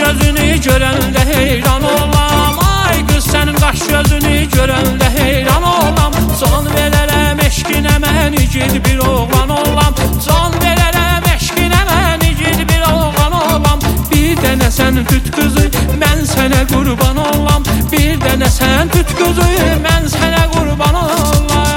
gözünü görəndə heyran olam. Ay qız sənin qaş gözünü görəndə heyran olam. Can verərəm eşqinə mən igid bir oğlan olam. Can verərəm eşqinə mən igid bir oğlan olam. Bir dənə sən tüt qızı mən sənə qurban olam. Bir dənə sən tüt qızı mən sənə qurban olam.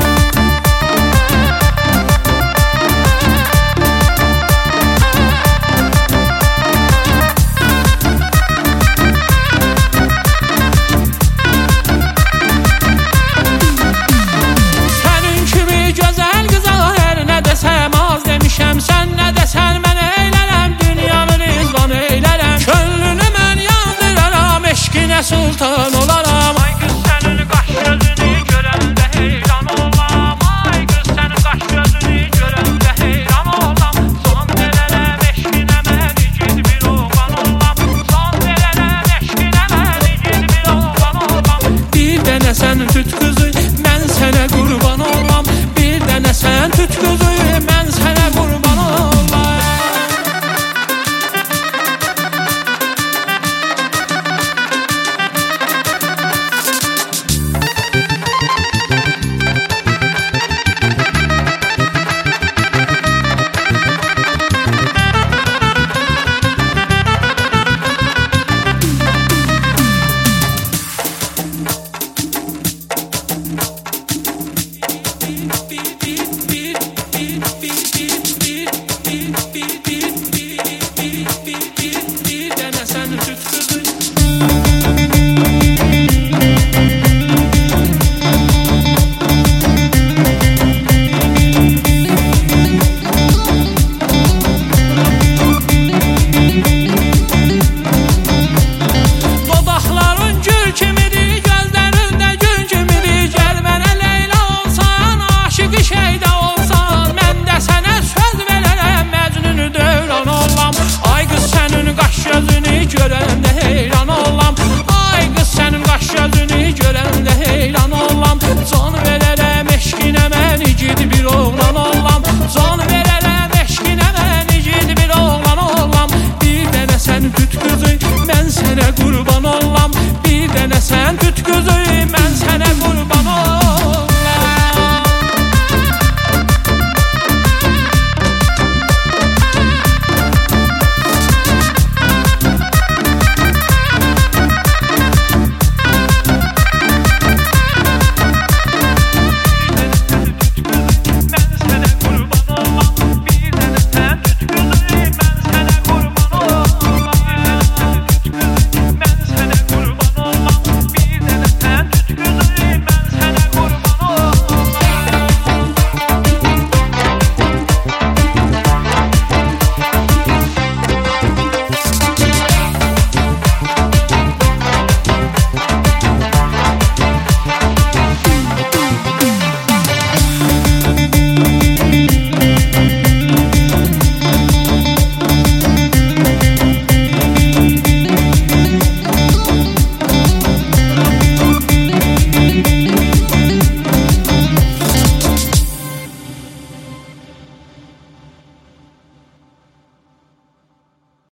Sən nə desən mən eylərəm, dünyanı rizvan eylərəm. Könlünü mən yandıraram, eşqinə sultan olaram. Ay qız sənin qaş gözünü görəndə heyran olam. Ay qız sənin qaş gözünü görəndə heyran olam. Son verərəm eşqinə mən igid bir oğlan olam. Son verərəm eşqinə mən igid bir oğlan olam. Bir dənə sən tüt qızı mən sənə qurban olam. Bir dənə sən tüt qızı mən sənə qurban olam. Gözünü görəndə